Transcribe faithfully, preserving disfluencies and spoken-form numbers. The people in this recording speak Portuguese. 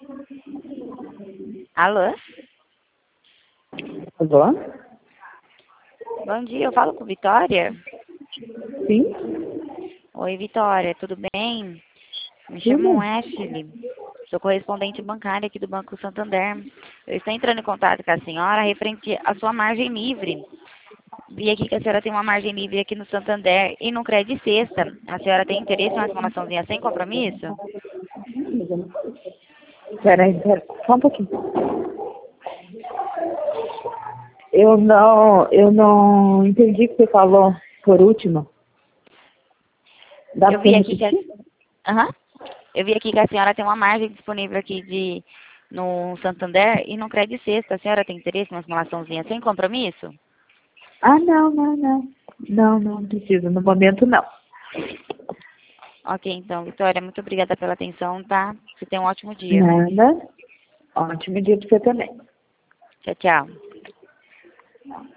Alô? Alô? Bom dia, eu falo com Vitória? Sim? Oi, Vitória, tudo bem? Me chamo Tudo? Ashley, sou correspondente bancária aqui do Banco Santander. Eu estou entrando em contato com a senhora referente à sua margem livre. Vi aqui que a senhora tem uma margem livre aqui no Santander e no Credit Sexta. A senhora tem interesse em uma simulaçãozinha sem compromisso? Peraí, peraí, só um pouquinho. Eu não, eu não entendi o que você falou por último. Dá Eu pra vi aqui que a... repetir? Aham. Eu vi aqui que a senhora tem uma margem disponível aqui de no Santander e no Credit Sexta. A senhora tem interesse em uma simulaçãozinha sem compromisso? Ah, não, não, não. Não, não precisa. No momento, não. Ok, então, Vitória, muito obrigada pela atenção, tá? Você tem um ótimo dia. Nada. Ótimo dia pra você também. Tchau, tchau.